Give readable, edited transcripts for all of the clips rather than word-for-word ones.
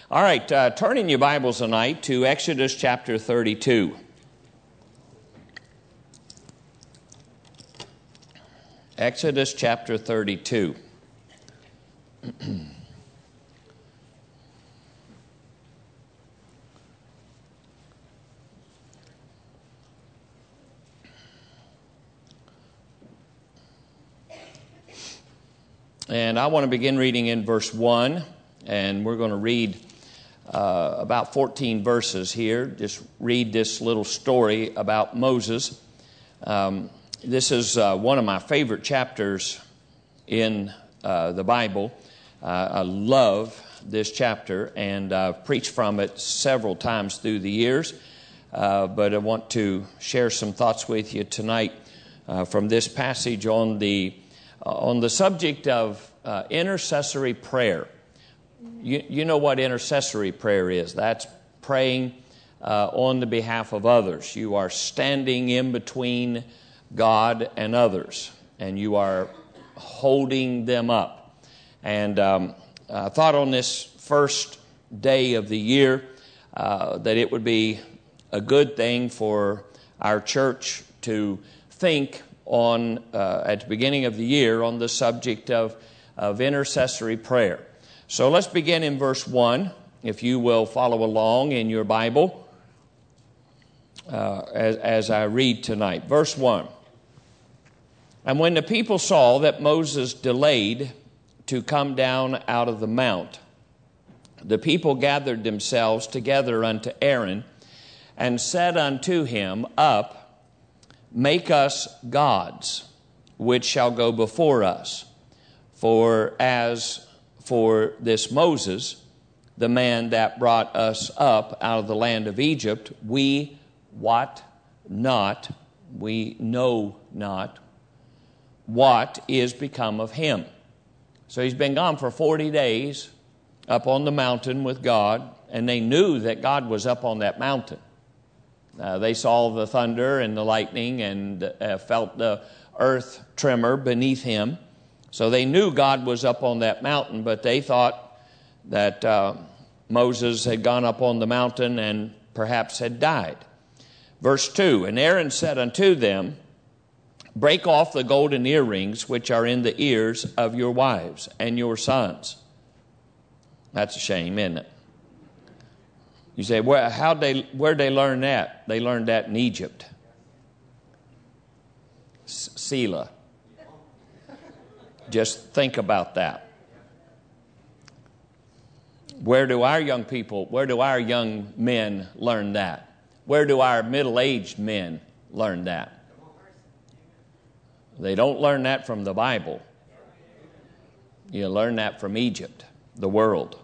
All right, turn in your Bibles tonight to Exodus chapter 32. Exodus chapter 32. And I want to begin reading in verse 1, and we're going to read about 14 verses here. Just read this little story about Moses. This is one of my favorite chapters in the Bible. I love this chapter, and I've preached from it several times through the years. But I want to share some thoughts with you tonight from this passage on the subject of intercessory prayer. You know what intercessory prayer is. That's praying on the behalf of others. You are standing in between God and others, and you are holding them up. And I thought on this first day of the year that it would be a good thing for our church to think on at the beginning of the year on the subject of intercessory prayer. So let's begin in verse 1, if you will follow along in your Bible as I read tonight. Verse 1. And when the people saw that Moses delayed to come down out of the mount, the people gathered themselves together unto Aaron and said unto him, Up, make us gods, which shall go before us. For as for this Moses, the man that brought us up out of the land of Egypt, we know not what is become of him. So he's been gone for 40 days up on the mountain with God, and they knew that God was up on that mountain. They saw the thunder and the lightning and felt the earth tremor beneath him. So they knew God was up on that mountain, but they thought that Moses had gone up on the mountain and perhaps had died. Verse 2, And Aaron said unto them, Break off the golden earrings which are in the ears of your wives and your sons. That's a shame, isn't it? You say, where'd they learn that? They learned that in Egypt. Selah. Just think about that. Where do our young men learn that? Where do our middle-aged men learn that? They don't learn that from the Bible. You learn that from Egypt, the world.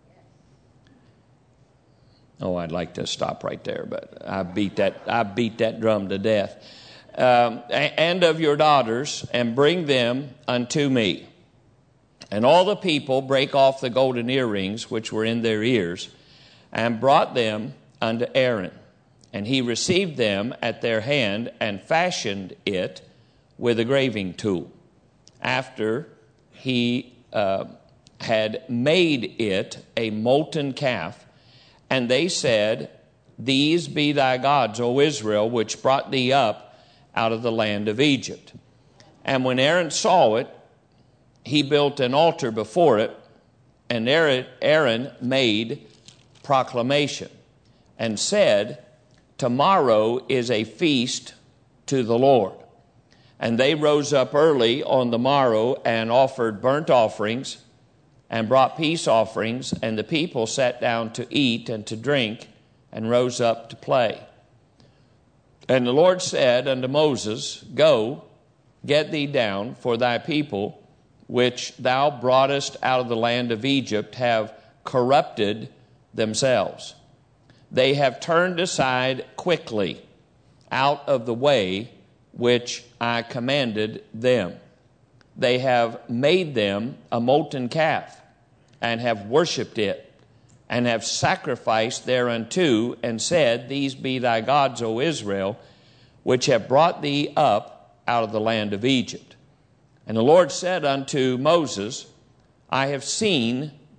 Oh, I'd like to stop right there, but I beat that drum to death. And of your daughters, and bring them unto me. And all the people brake off the golden earrings which were in their ears, and brought them unto Aaron. And he received them at their hand, and fashioned it with a graving tool, after he had made it a molten calf. And they said, These be thy gods, O Israel, which brought thee up out of the land of Egypt. And when Aaron saw it, he built an altar before it, and Aaron made proclamation and said, Tomorrow is a feast to the Lord. And they rose up early on the morrow and offered burnt offerings and brought peace offerings, and the people sat down to eat and to drink and rose up to play. And the Lord said unto Moses, Go, get thee down, for thy people, which thou broughtest out of the land of Egypt, have corrupted themselves. They have turned aside quickly out of the way which I commanded them. They have made them a molten calf, and have worshipped it, and have sacrificed thereunto, and said, These be thy gods, O Israel, which have brought thee up out of the land of Egypt. And the Lord said unto Moses, I have seen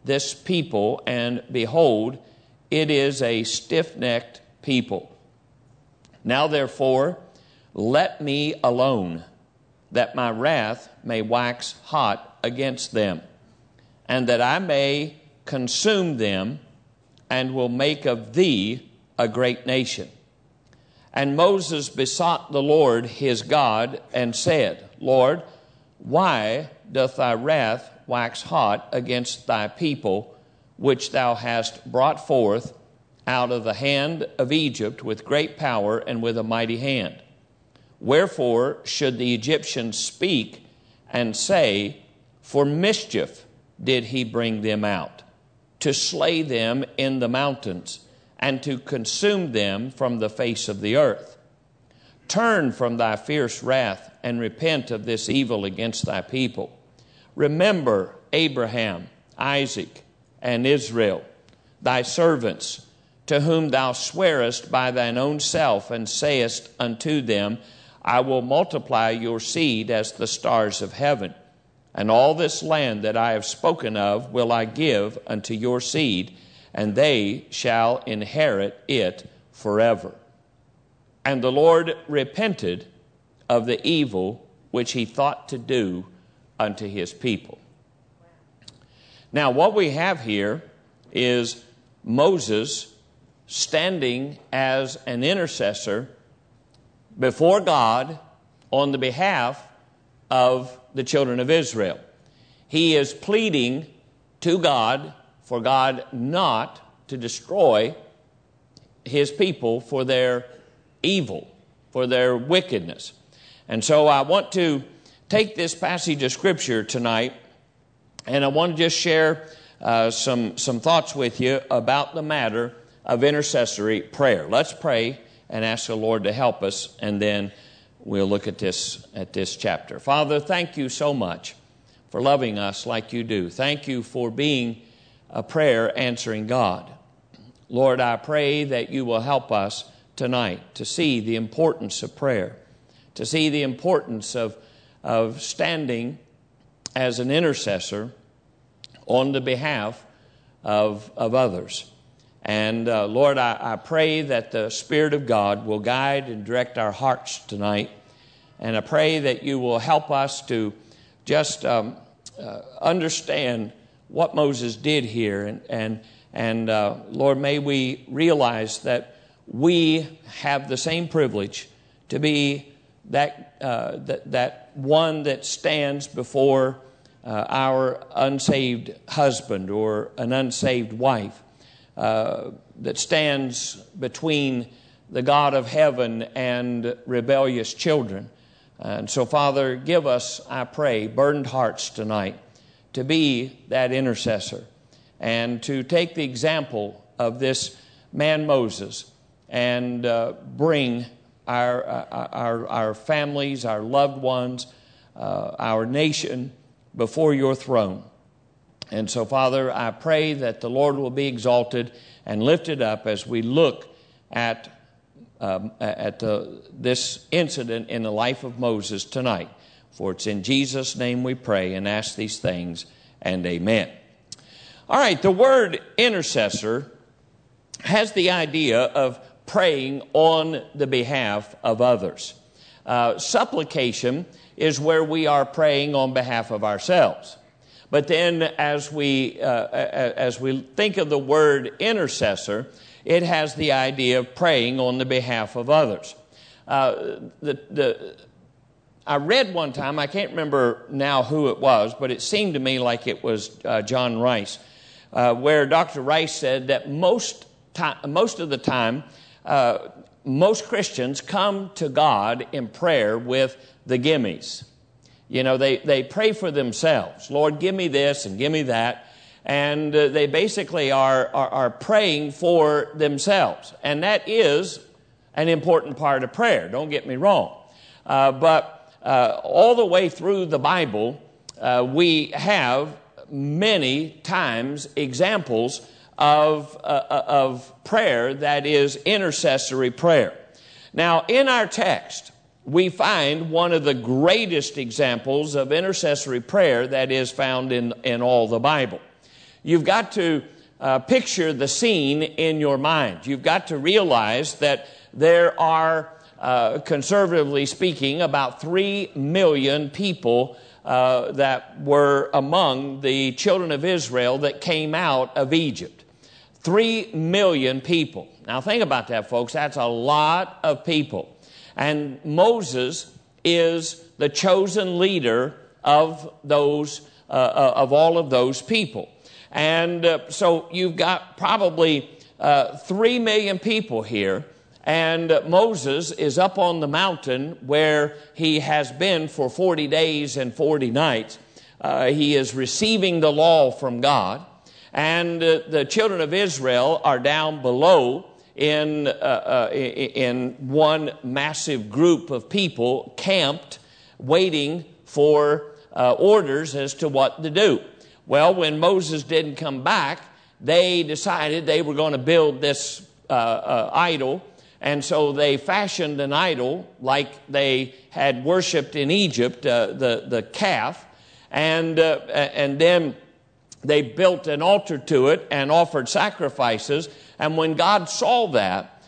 this people, and behold, it is a stiff-necked people. Now therefore, let me alone, that my wrath may wax hot against them, and that I may consume them, and will make of thee a great nation. And Moses besought the Lord his God, and said, Lord, why doth thy wrath wax hot against thy people, which thou hast brought forth out of the hand of Egypt with great power and with a mighty hand? Wherefore should the Egyptians speak and say, for mischief did he bring them out, to slay them in the mountains, and to consume them from the face of the earth? Turn from thy fierce wrath, and repent of this evil against thy people. Remember Abraham, Isaac, and Israel, thy servants, to whom thou swearest by thine own self, and sayest unto them, I will multiply your seed as the stars of heaven. And all this land that I have spoken of will I give unto your seed, and they shall inherit it forever. And the Lord repented of the evil which he thought to do unto his people. Now, what we have here is Moses standing as an intercessor before God on the behalf of the children of Israel. He is pleading to God for God not to destroy his people for their evil, for their wickedness. And so I want to take this passage of Scripture tonight, and I want to just share some thoughts with you about the matter of intercessory prayer. Let's pray and ask the Lord to help us, and then we'll look at this chapter. Father, thank you so much for loving us like you do. Thank you for being a prayer-answering God. Lord, I pray that you will help us tonight to see the importance of prayer, to see the importance of standing as an intercessor on the behalf of others. And Lord, I pray that the Spirit of God will guide and direct our hearts tonight. And I pray that you will help us to just understand what Moses did here. And Lord, may we realize that we have the same privilege to be that one that stands before our unsaved husband or an unsaved wife, that stands between the God of heaven and rebellious children. And so, Father, give us, I pray, burdened hearts tonight to be that intercessor and to take the example of this man Moses and bring our families, our loved ones, our nation before your throne. And so, Father, I pray that the Lord will be exalted and lifted up as we look at this incident in the life of Moses tonight. For it's in Jesus' name we pray and ask these things, and amen. All right, the word intercessor has the idea of praying on the behalf of others. Supplication is where we are praying on behalf of ourselves. But then as we think of the word intercessor, it has the idea of praying on the behalf of others. I read one time, I can't remember now who it was, but it seemed to me like it was John Rice, where Dr. Rice said that most of the time, most Christians come to God in prayer with the gimmies. You know, they pray for themselves. Lord, give me this and give me that. And they basically are praying for themselves. And that is an important part of prayer. Don't get me wrong. But all the way through the Bible, we have many times examples of prayer that is intercessory prayer. Now, in our text, we find one of the greatest examples of intercessory prayer that is found in all the Bible. you've got to picture the scene in your mind. You've got to realize that there are, conservatively speaking, about 3 million people that were among the children of Israel that came out of Egypt. 3 million people. Now think about that, folks. That's a lot of people. And Moses is the chosen leader of those, of all of those people. And so you've got probably 3 million people here. And Moses is up on the mountain where he has been for 40 days and 40 nights. He is receiving the law from God. And the children of Israel are down below in one massive group of people camped, waiting for orders as to what to do. Well, when Moses didn't come back, they decided they were going to build this idol. And so they fashioned an idol like they had worshipped in Egypt, the calf. And then they built an altar to it and offered sacrifices. And when God saw that,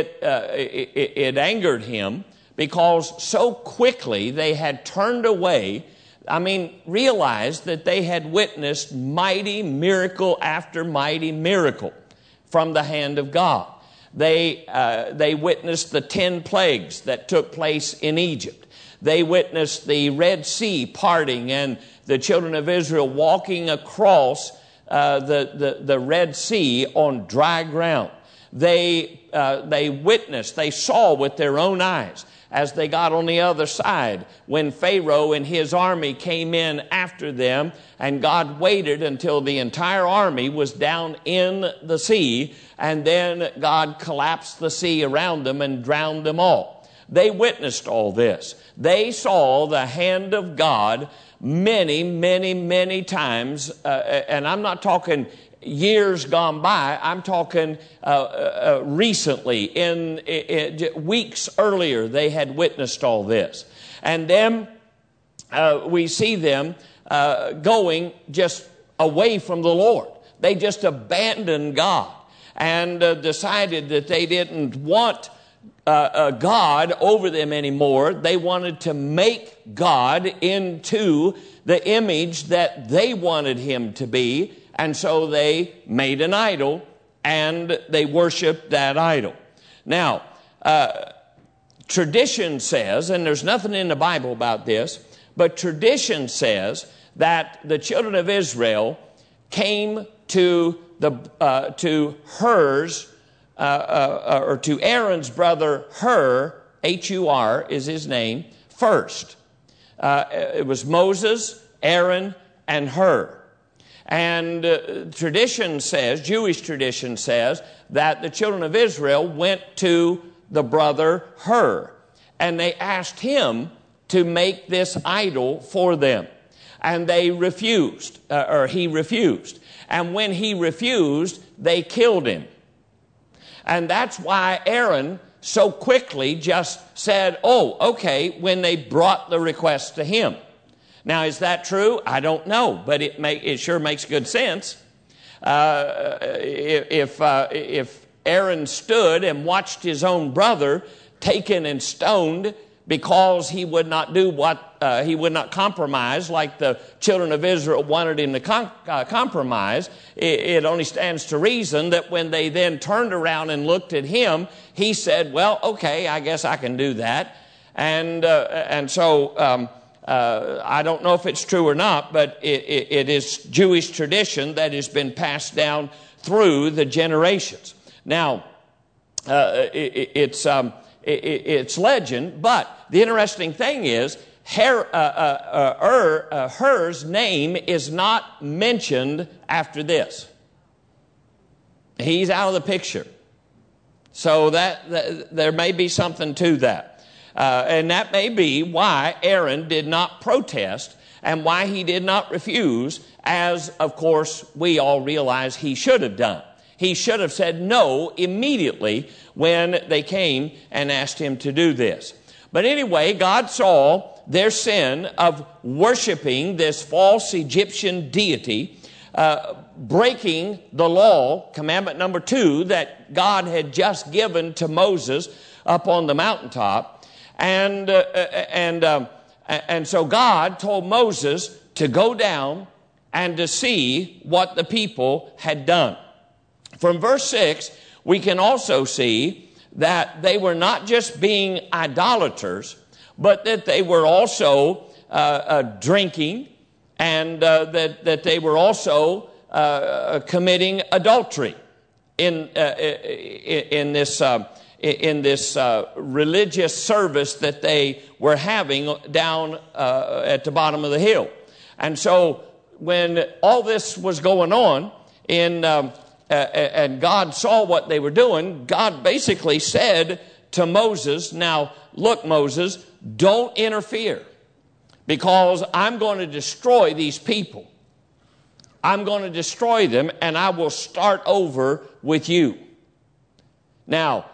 it angered him because so quickly they had turned away. I mean, realized that they had witnessed mighty miracle after mighty miracle from the hand of God. They witnessed the 10 plagues that took place in Egypt. They witnessed the Red Sea parting and the children of Israel walking across the Red Sea on dry ground. They witnessed, they saw with their own eyes as they got on the other side when Pharaoh and his army came in after them, and God waited until the entire army was down in the sea, and then God collapsed the sea around them and drowned them all. They witnessed all this. They saw the hand of God many, many, many times, and I'm not talking years gone by. I'm talking recently, in weeks earlier, they had witnessed all this. And then we see them going just away from the Lord. They just abandoned God and decided that they didn't want God over them anymore. They wanted to make God into the image that they wanted him to be. And so they made an idol and they worshiped that idol. Now, tradition says, and there's nothing in the Bible about this, but tradition says that the children of Israel came to Aaron's brother Hur, H-U-R is his name, first. It was Moses, Aaron, and Hur. And tradition says, Jewish tradition says, that the children of Israel went to the brother Hur, and they asked him to make this idol for them. And they refused, or he refused. And when he refused, they killed him. And that's why Aaron so quickly just said, oh, okay, when they brought the request to him. Now, is that true? I don't know, but it sure makes good sense. If Aaron stood and watched his own brother taken and stoned because he would not do what he would not compromise like the children of Israel wanted him to compromise, it only stands to reason that when they then turned around and looked at him, he said, well, okay, I guess I can do that. And so I don't know if it's true or not, but it is Jewish tradition that has been passed down through the generations. Now, it's legend, but the interesting thing is Hur's name is not mentioned after this. He's out of the picture. So that there may be something to that. And that may be why Aaron did not protest and why he did not refuse, as, of course, we all realize he should have done. He should have said no immediately when they came and asked him to do this. But anyway, God saw their sin of worshiping this false Egyptian deity breaking the law, commandment number 2, that God had just given to Moses up on the mountaintop. And so God told Moses to go down and to see what the people had done. From verse 6, we can also see that they were not just being idolaters, but that they were also drinking, and that they were also committing adultery in this religious service that they were having down at the bottom of the hill. And so when all this was going on, and God saw what they were doing, God basically said to Moses, now look, Moses, don't interfere, because I'm going to destroy these people. I'm going to destroy them, and I will start over with you. Now,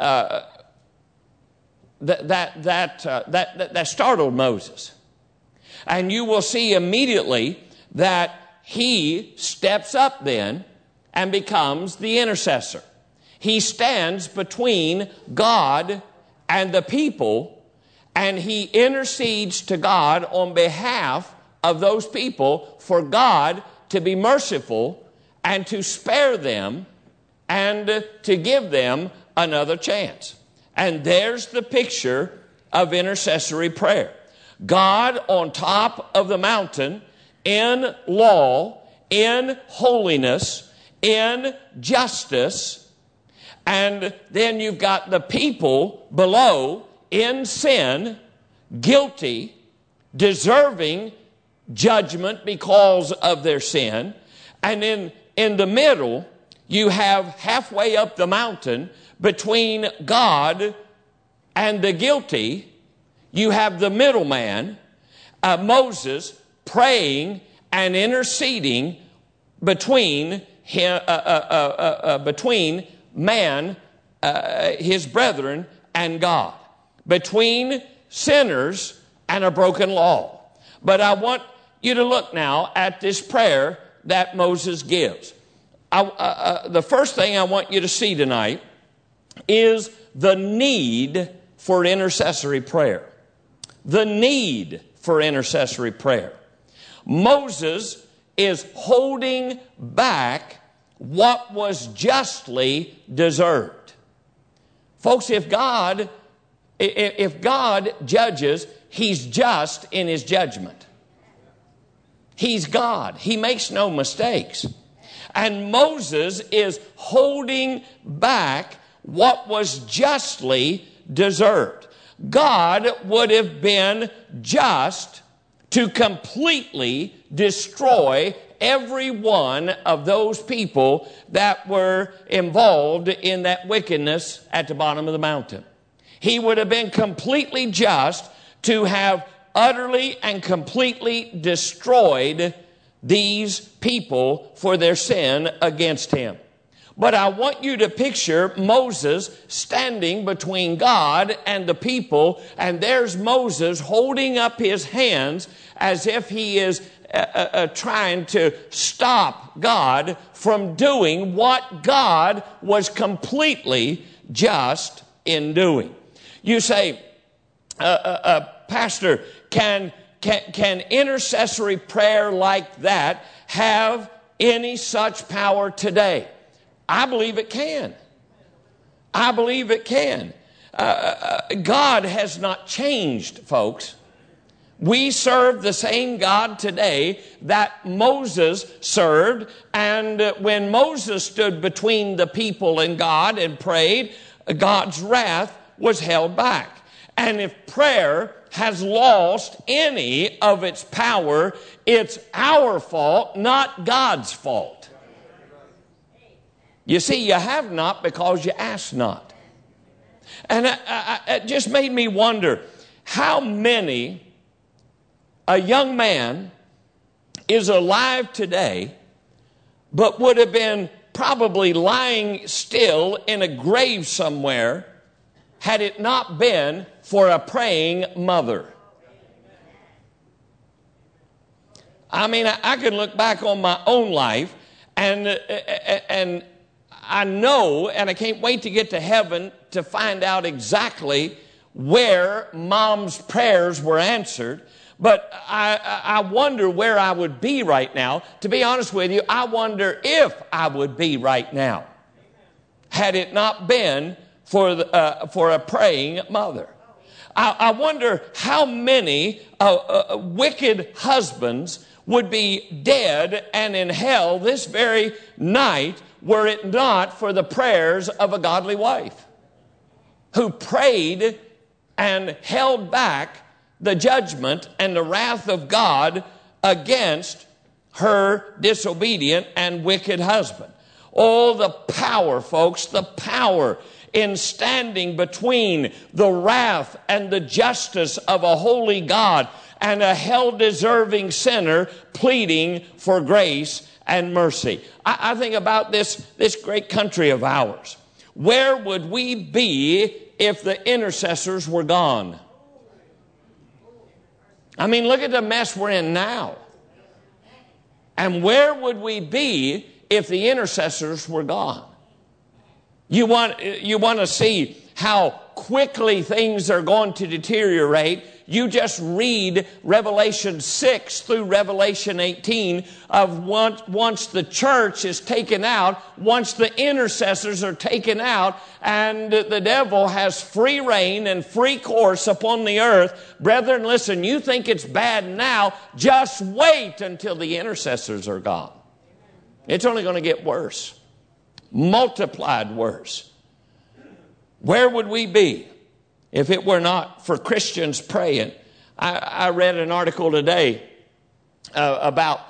that startled Moses. And you will see immediately that he steps up then and becomes the intercessor. He stands between God and the people, and he intercedes to God on behalf of those people for God to be merciful and to spare them and to give them another chance. And there's the picture of intercessory prayer. God on top of the mountain, in law, in holiness, in justice, and then you've got the people below in sin, guilty, deserving judgment because of their sin. And in the middle, you have halfway up the mountain between God and the guilty, you have the middleman, Moses, praying and interceding between him, between man, his brethren, and God, between sinners and a broken law. But I want you to look now at this prayer that Moses gives. The first thing I want you to see tonight is the need for intercessory prayer. The need for intercessory prayer. Moses is holding back what was justly deserved. Folks, if God judges, He's just in His judgment. He's God. He makes no mistakes. And Moses is holding back what was justly deserved. God would have been just to completely destroy every one of those people that were involved in that wickedness at the bottom of the mountain. He would have been completely just to have utterly and completely destroyed these people for their sin against him. But I want you to picture Moses standing between God and the people, and there's Moses holding up his hands as if he is trying to stop God from doing what God was completely just in doing. You say, Pastor, can intercessory prayer like that have any such power today? I believe it can. I believe it can. God has not changed, folks. We serve the same God today that Moses served. And when Moses stood between the people and God and prayed, God's wrath was held back. And if prayer has lost any of its power, it's our fault, not God's fault. You see, you have not because you ask not. And it just made me wonder how many a young man is alive today but would have been probably lying still in a grave somewhere had it not been for a praying mother. I mean, I can look back on my own life and I know, and I can't wait to get to heaven to find out exactly where Mom's prayers were answered. But I wonder where I would be right now. To be honest with you, I wonder if I would be right now had it not been for a praying mother. I wonder how many wicked husbands would be dead and in hell this very night were it not for the prayers of a godly wife who prayed and held back the judgment and the wrath of God against her disobedient and wicked husband. Oh, the power, folks, the power in standing between the wrath and the justice of a holy God and a hell-deserving sinner pleading for grace and mercy. I think about this great country of ours. Where would we be if the intercessors were gone? I mean, look at the mess we're in now. And where would we be if the intercessors were gone? You want to see how quickly things are going to deteriorate. You just read Revelation 6 through Revelation 18 of once the church is taken out, once the intercessors are taken out, and the devil has free reign and free course upon the earth. Brethren, listen, you think it's bad now, just wait until the intercessors are gone. It's only going to get worse. Multiplied worse. Where would we be if it were not for Christians praying? I read an article today about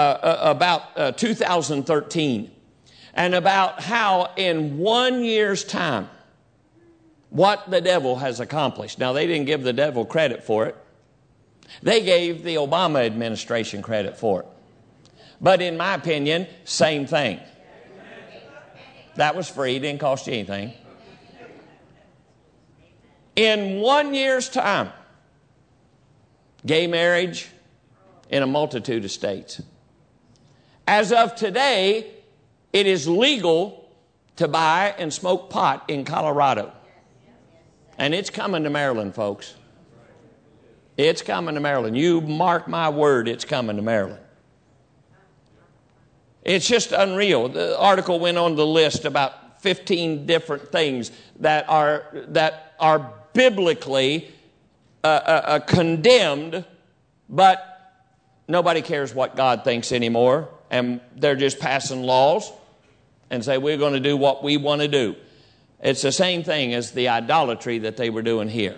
2013 and about how in 1 year's time what the devil has accomplished. Now, they didn't give the devil credit for it. They gave the Obama administration credit for it. But in my opinion, same thing. That was free, didn't cost you anything. In 1 year's time, gay marriage in a multitude of states. As of today, it is legal to buy and smoke pot in Colorado. And it's coming to Maryland, folks. It's coming to Maryland. You mark my word, it's coming to Maryland. It's just unreal. The article went on the list about 15 different things that are biblically condemned, but nobody cares what God thinks anymore, and they're just passing laws and say we're going to do what we want to do. It's the same thing as the idolatry that they were doing here.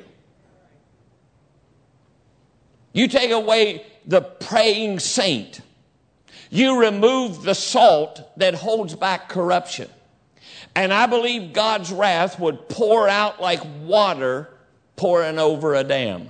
You take away the praying saint. You remove the salt that holds back corruption. And I believe God's wrath would pour out like water pouring over a dam.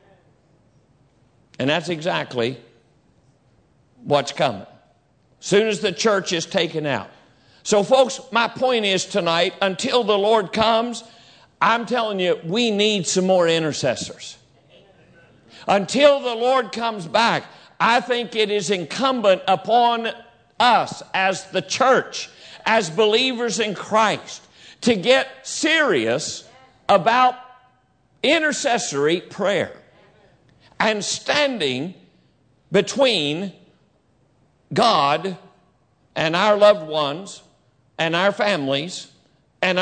And that's exactly what's coming. Soon as the church is taken out. So folks, my point is tonight, until the Lord comes, I'm telling you, we need some more intercessors. Until the Lord comes back, I think it is incumbent upon us as the church, as believers in Christ, to get serious about intercessory prayer and standing between God and our loved ones and our families and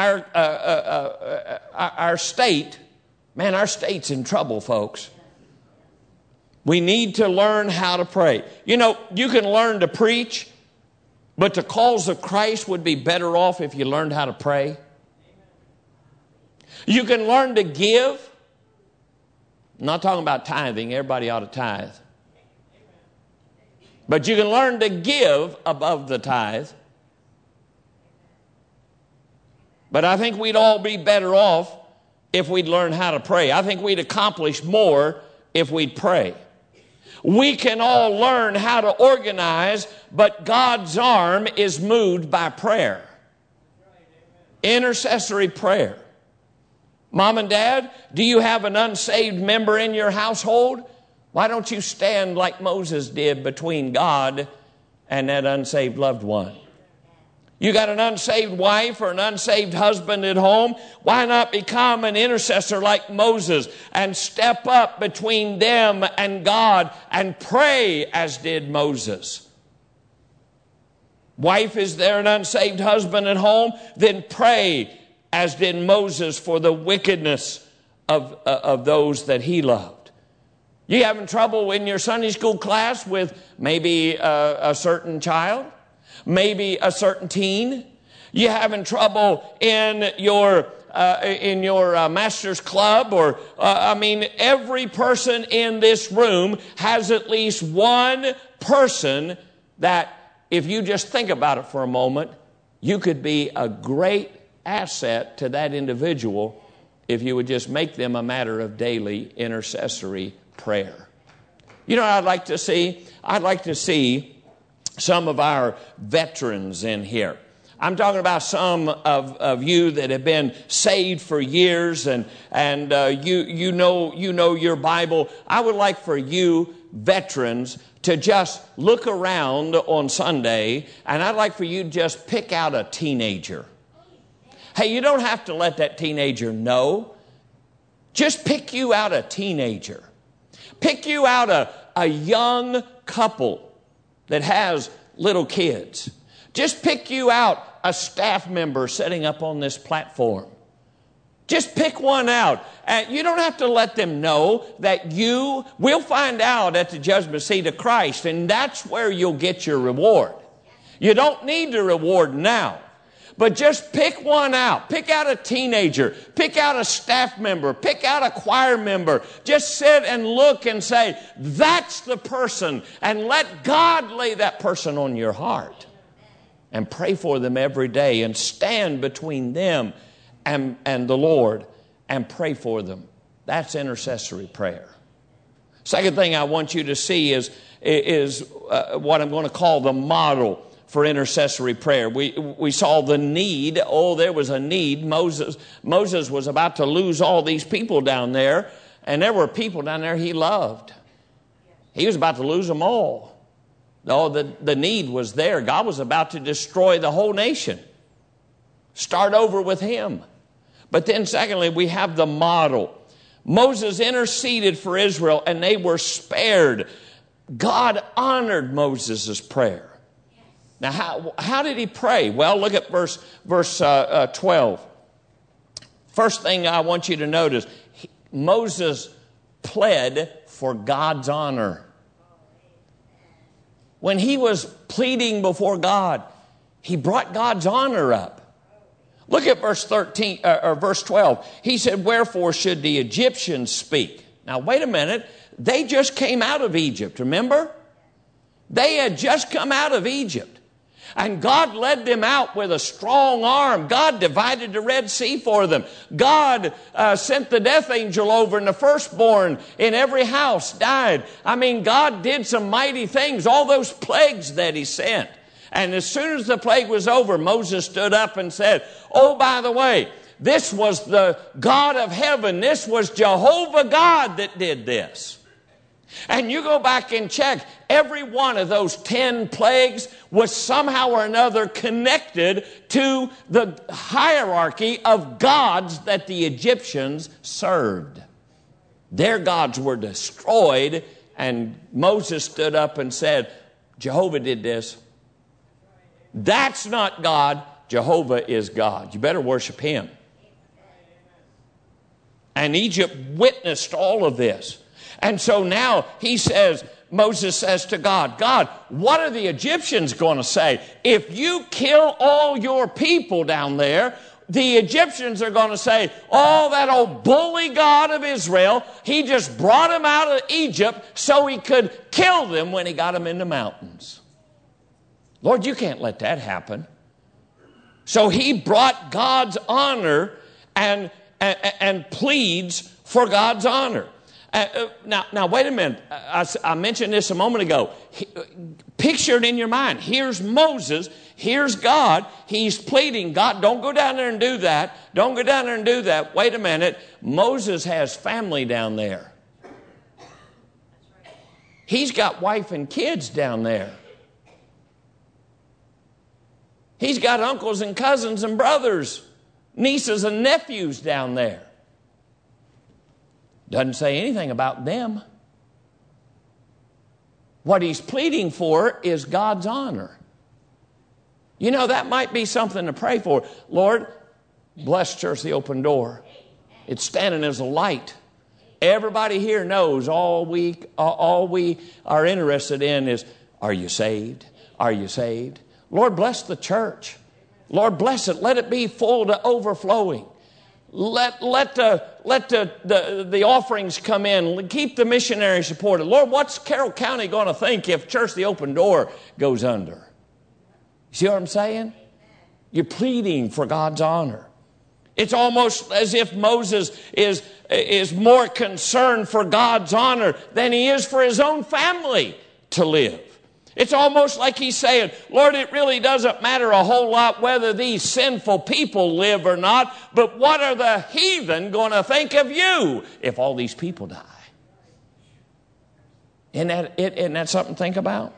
our state. Man, our state's in trouble, folks. We need to learn how to pray. You know, you can learn to preach, but the cause of Christ would be better off if you learned how to pray. You can learn to give. I'm not talking about tithing. Everybody ought to tithe. But you can learn to give above the tithe. But I think we'd all be better off if we'd learn how to pray. I think we'd accomplish more if we'd pray. We can all learn how to organize, but God's arm is moved by prayer. Intercessory prayer. Mom and Dad, do you have an unsaved member in your household? Why don't you stand like Moses did between God and that unsaved loved one? You got an unsaved wife or an unsaved husband at home? Why not become an intercessor like Moses and step up between them and God and pray as did Moses? Wife, is there an unsaved husband at home? Then pray as did Moses for the wickedness of those that he loved. You having trouble in your Sunday school class with maybe a certain child? Maybe a certain teen? You having trouble in your master's club? Or every person in this room has at least one person that, if you just think about it for a moment, you could be a great asset to that individual if you would just make them a matter of daily intercessory prayer. You know what I'd like to see? I'd like to see some of our veterans in here. I'm talking about some of you that have been saved for years and you know your Bible. I would like for you veterans to just look around on Sunday, and I'd like for you to just pick out a teenager. Hey, you don't have to let that teenager know. Just pick you out a teenager. Pick you out a young couple that has little kids. Just pick you out a staff member sitting up on this platform. Just pick one out. And you don't have to let them know that we'll find out at the judgment seat of Christ, and that's where you'll get your reward. You don't need the reward now. But just pick one out. Pick out a teenager. Pick out a staff member. Pick out a choir member. Just sit and look and say, that's the person. And let God lay that person on your heart. And pray for them every day. And stand between them and the Lord. And pray for them. That's intercessory prayer. Second thing I want you to see is what I'm going to call the model for intercessory prayer. We saw the need. Oh, there was a need. Moses was about to lose all these people down there, and there were people down there he loved. He was about to lose them all. Oh, the need was there. God was about to destroy the whole nation. Start over with him. But then secondly, we have the model. Moses interceded for Israel, and they were spared. God honored Moses' prayer. Now, how did he pray? Well, look at verse 12. First thing I want you to notice, Moses pled for God's honor. When he was pleading before God, he brought God's honor up. Look at verse 12. He said, wherefore should the Egyptians speak? Now, wait a minute. They just came out of Egypt, remember? They had just come out of Egypt. And God led them out with a strong arm. God divided the Red Sea for them. God sent the death angel over, and the firstborn in every house died. God did some mighty things, all those plagues that he sent. And as soon as the plague was over, Moses stood up and said, oh, by the way, this was the God of heaven. This was Jehovah God that did this. And you go back and check, every one of those 10 plagues was somehow or another connected to the hierarchy of gods that the Egyptians served. Their gods were destroyed, and Moses stood up and said, Jehovah did this. That's not God. Jehovah is God. You better worship him. And Egypt witnessed all of this. And so now Moses says to God, God, what are the Egyptians going to say? If you kill all your people down there, the Egyptians are going to say, oh, that old bully God of Israel, he just brought them out of Egypt so he could kill them when he got them in the mountains. Lord, you can't let that happen. So he brought God's honor and pleads for God's honor. Now, wait a minute. I mentioned this a moment ago. Picture it in your mind. Here's Moses. Here's God. He's pleading, God, don't go down there and do that. Don't go down there and do that. Wait a minute. Moses has family down there. He's got wife and kids down there. He's got uncles and cousins and brothers, nieces and nephews down there. Doesn't say anything about them. What he's pleading for is God's honor. You know, that might be something to pray for. Lord, bless Church the Open Door. It's standing as a light. Everybody here knows all we are interested in is, are you saved? Are you saved? Lord, bless the church. Lord, bless it. Let it be full to overflowing. Let the offerings come in. Keep the missionary supported. Lord, what's Carroll County going to think if Church the Open Door goes under? You see what I'm saying? You're pleading for God's honor. It's almost as if Moses is more concerned for God's honor than he is for his own family to live. It's almost like he's saying, Lord, it really doesn't matter a whole lot whether these sinful people live or not, but what are the heathen going to think of you if all these people die? Isn't that something to think about?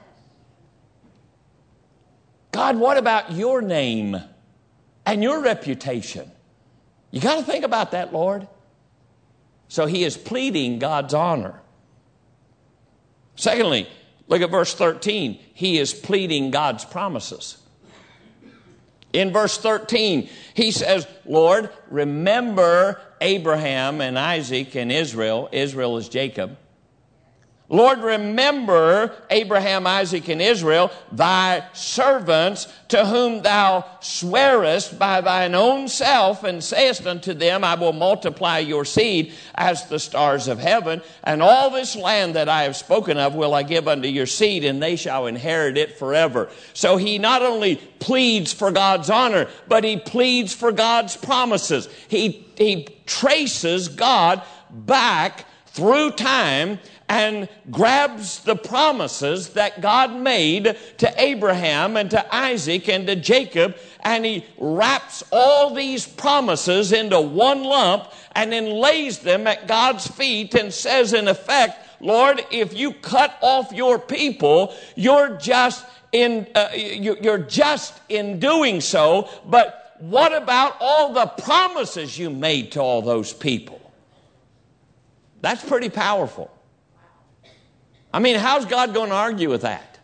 God, what about your name and your reputation? You got to think about that, Lord. So he is pleading God's honor. Secondly, look at verse 13. He is pleading God's promises. In verse 13, he says, Lord, remember Abraham and Isaac and Israel. Israel is Jacob. Lord, remember Abraham, Isaac, and Israel, thy servants, to whom thou swearest by thine own self, and sayest unto them, I will multiply your seed as the stars of heaven, and all this land that I have spoken of will I give unto your seed, and they shall inherit it forever. So he not only pleads for God's honor, but he pleads for God's promises. He traces God back through time and grabs the promises that God made to Abraham and to Isaac and to Jacob, and he wraps all these promises into one lump and then lays them at God's feet and says in effect, Lord, if you cut off your people, you're just in doing so, but what about all the promises you made to all those people? That's pretty powerful. I mean, how's God going to argue with that?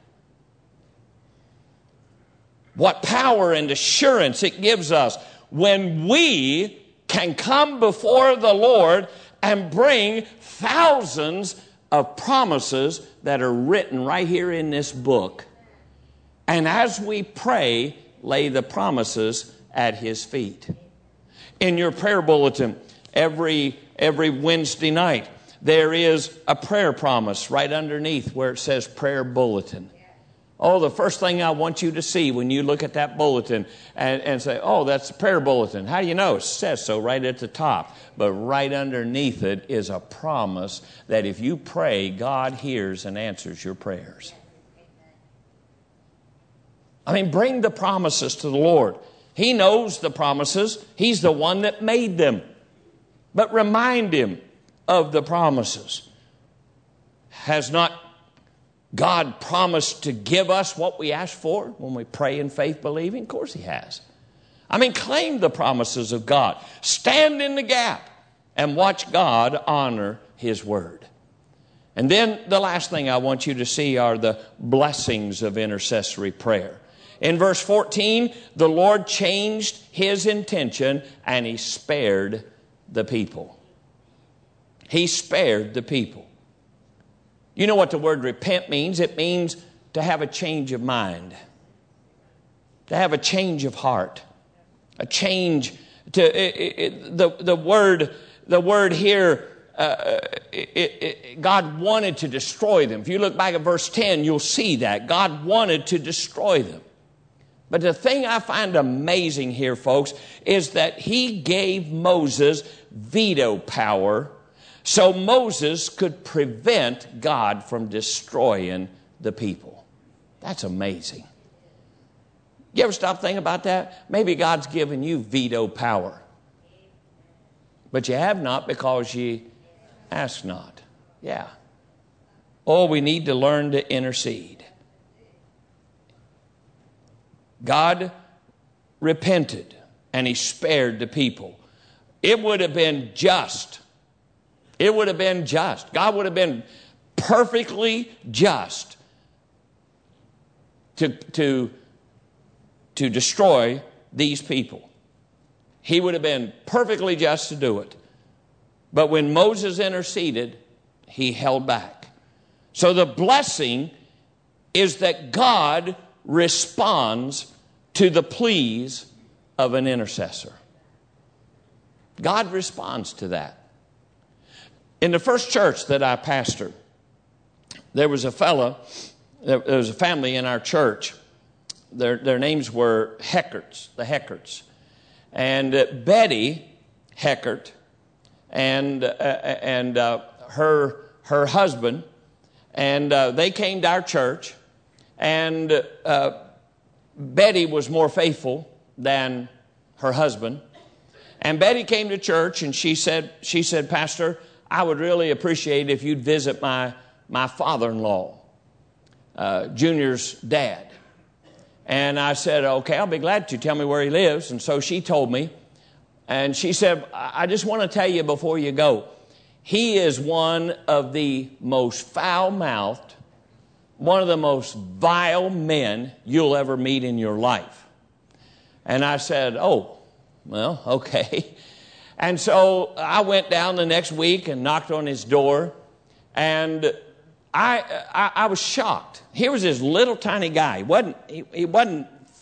What power and assurance it gives us when we can come before the Lord and bring thousands of promises that are written right here in this book. And as we pray, lay the promises at his feet. In your prayer bulletin, every Wednesday night, there is a prayer promise right underneath where it says prayer bulletin. Oh, the first thing I want you to see when you look at that bulletin and say, oh, that's a prayer bulletin. How do you know? It says so right at the top. But right underneath it is a promise that if you pray, God hears and answers your prayers. I mean, bring the promises to the Lord. He knows the promises. He's the one that made them. But remind him of the promises. Has not God promised to give us what we ask for when we pray in faith believing? Of course he has. I mean, claim the promises of God. Stand in the gap and watch God honor his word. And then the last thing I want you to see are the blessings of intercessory prayer. In verse 14, the Lord changed his intention and he spared the people. He spared the people. You know what the word repent means? It means to have a change of mind, to have a change of heart, a change to the word here. God wanted to destroy them. If you look back at verse 10, you'll see that God wanted to destroy them. But the thing I find amazing here, folks, is that he gave Moses veto power so Moses could prevent God from destroying the people. That's amazing. You ever stop thinking about that? Maybe God's given you veto power. But you have not because ye ask not. Yeah. Oh, we need to learn to intercede. God repented and he spared the people. It would have been just. It would have been just. God would have been perfectly just to destroy these people. He would have been perfectly just to do it. But when Moses interceded, he held back. So the blessing is that God responds to the pleas of an intercessor. God responds to that. In the first church that I pastored, there was a family in our church. Their names were Heckerts, the Heckerts. And Betty Heckert and her husband, and they came to our church, and Betty was more faithful than her husband. And Betty came to church, and she said, Pastor, I would really appreciate if you'd visit my father-in-law, Junior's dad. And I said, okay, I'll be glad to. Tell me where he lives. And so she told me. And she said, I just want to tell you before you go, he is one of the most foul-mouthed, one of the most vile men you'll ever meet in your life. And I said, oh, well, okay. And so I went down the next week and knocked on his door. And I was shocked. Here was this little tiny guy. He wasn't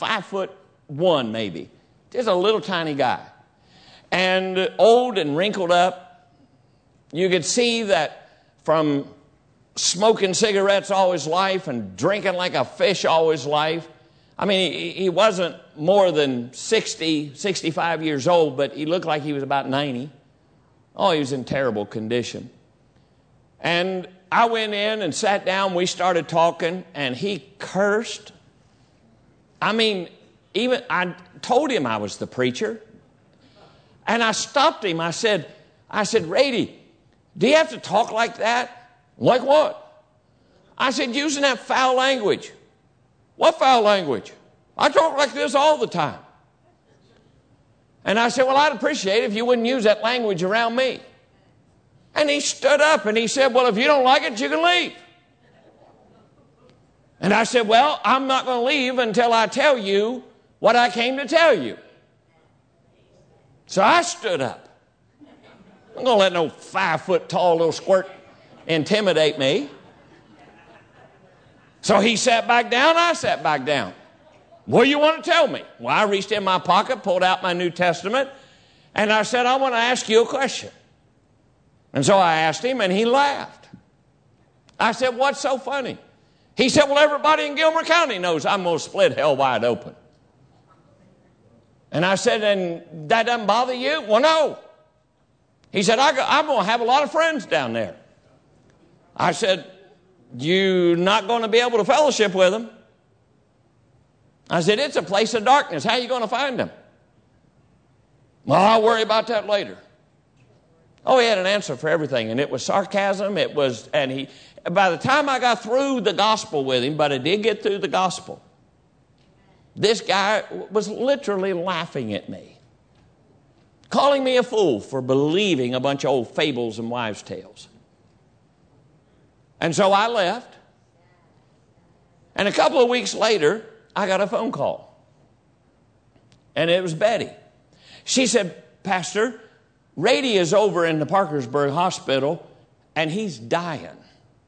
5'1" maybe. Just a little tiny guy. And old and wrinkled up. You could see that from smoking cigarettes all his life and drinking like a fish all his life. I mean, he wasn't more than 60, 65 years old, but he looked like he was about 90. Oh, he was in terrible condition. And I went in and sat down. We started talking, and he cursed. I mean, even I told him I was the preacher. And I stopped him. I said, Rady, do you have to talk like that? Like what? I said, using that foul language. What foul language? I talk like this all the time. And I said, well, I'd appreciate it if you wouldn't use that language around me. And he stood up and he said, well, if you don't like it, you can leave. And I said, well, I'm not going to leave until I tell you what I came to tell you. So I stood up. I'm going to let no 5-foot-tall little squirt intimidate me. So he sat back down, I sat back down. What do you want to tell me? Well, I reached in my pocket, pulled out my New Testament, and I said, I want to ask you a question. And so I asked him, and he laughed. I said, what's so funny? He said, well, everybody in Gilmer County knows I'm going to split hell wide open. And I said, and that doesn't bother you? Well, no. He said, I'm going to have a lot of friends down there. I said, you're not going to be able to fellowship with them. I said, it's a place of darkness. How are you going to find them? Well, I'll worry about that later. Oh, he had an answer for everything, and it was sarcasm. By the time I got through the gospel with him, but I did get through the gospel, this guy was literally laughing at me, calling me a fool for believing a bunch of old fables and wives' tales. And so I left. And a couple of weeks later, I got a phone call. And it was Betty. She said, Pastor, Rady is over in the Parkersburg Hospital, and he's dying.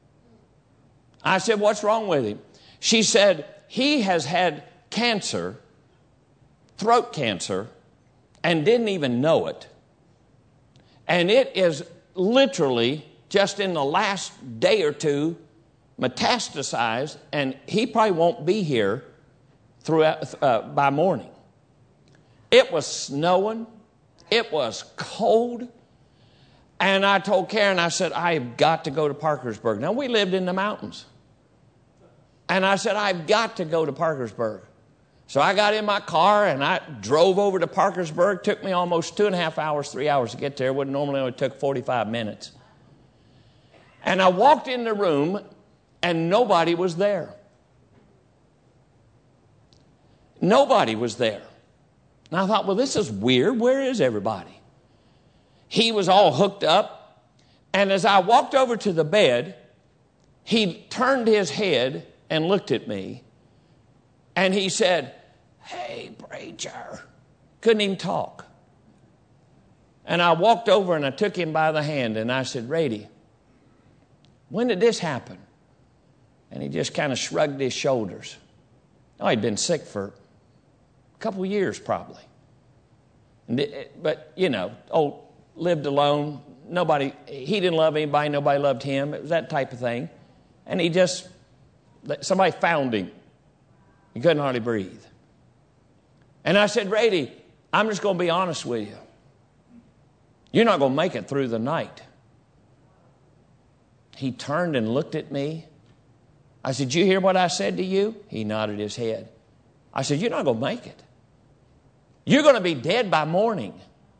I said, what's wrong with him? She said, he has had cancer, throat cancer, and didn't even know it. And it is literally, just in the last day or two, metastasized, and he probably won't be here by morning. It was snowing. It was cold. And I told Karen, I said, I've got to go to Parkersburg. Now, we lived in the mountains. And I said, I've got to go to Parkersburg. So I got in my car and I drove over to Parkersburg. Took me almost 2.5 hours, 3 hours to get there. What normally only took 45 minutes. And I walked in the room, And nobody was there. Nobody was there. And I thought, well, this is weird. Where is everybody? He was all hooked up. And as I walked over to the bed, he turned his head and looked at me. And he said, "Hey, preacher." Couldn't even talk. And I walked over and I took him by the hand and I said, "Rady, when did this happen?" And he just kind of shrugged his shoulders. Oh, he'd been sick for a couple of years probably. But, lived alone. He didn't love anybody. Nobody loved him. It was that type of thing. And somebody found him. He couldn't hardly breathe. And I said, "Rady, I'm just going to be honest with you. You're not going to make it through the night." He turned and looked at me. I said, "Did you hear what I said to you?" He nodded his head. I said, "You're not going to make it. You're going to be dead by morning."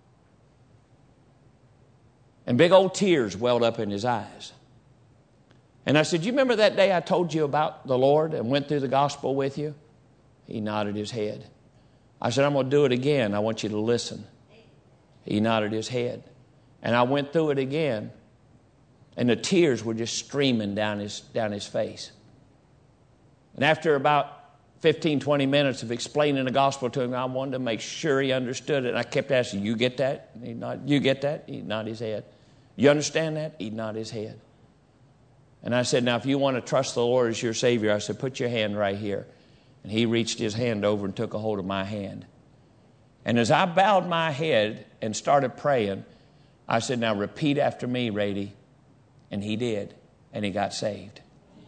And big old tears welled up in his eyes. And I said, "You remember that day I told you about the Lord and went through the gospel with you?" He nodded his head. I said, "I'm going to do it again. I want you to listen." He nodded his head. And I went through it again. And the tears were just streaming down his face. And after about 15, 20 minutes of explaining the gospel to him, I wanted to make sure he understood it. And I kept asking, "You get that?" And he nodded. "You get that?" He nodded his head. "You understand that?" He nodded his head. And I said, "Now, if you want to trust the Lord as your Savior," I said, "put your hand right here." And he reached his hand over and took a hold of my hand. And as I bowed my head and started praying, I said, "Now repeat after me, Rady." And he did. And he got saved.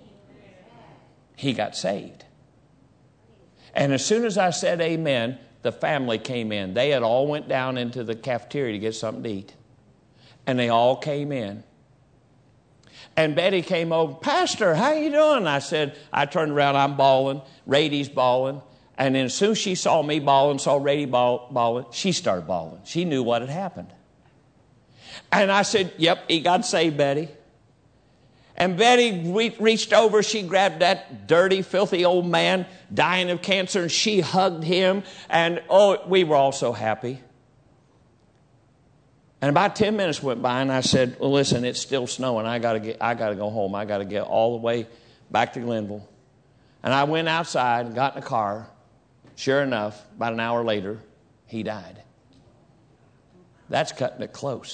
He got saved. And as soon as I said amen, the family came in. They had all went down into the cafeteria to get something to eat. And they all came in. And Betty came over, "Pastor, how you doing?" I turned around, I'm bawling. Rady's bawling. And then as soon as she saw me bawling, saw Rady bawling, she started bawling. She knew what had happened. And I said, "Yep, he got saved, Betty." And Betty reached over, she grabbed that dirty, filthy old man dying of cancer, and she hugged him. And we were all so happy. And about 10 minutes went by, and I said, "Well, listen, it's still snowing. I got to go home. I got to get all the way back to Glenville." And I went outside and got in the car. Sure enough, about an hour later, he died. That's cutting it close.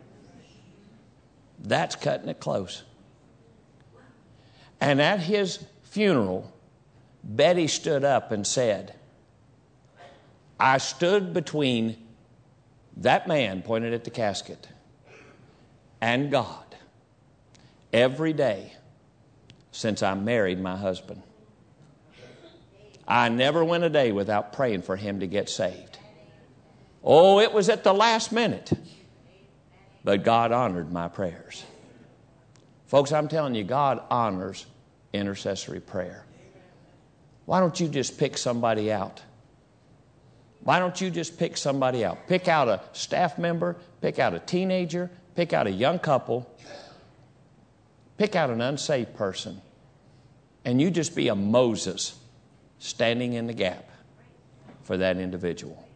That's cutting it close. And at his funeral, Betty stood up and said, "I stood between that man," pointed at the casket, "and God every day since I married my husband. I never went a day without praying for him to get saved. Oh, it was at the last minute, but God honored my prayers." Folks, I'm telling you, God honors intercessory prayer. Why don't you just pick somebody out? Why don't you just pick somebody out? Pick out a staff member, pick out a teenager, pick out a young couple, pick out an unsaved person, and you just be a Moses standing in the gap for that individual.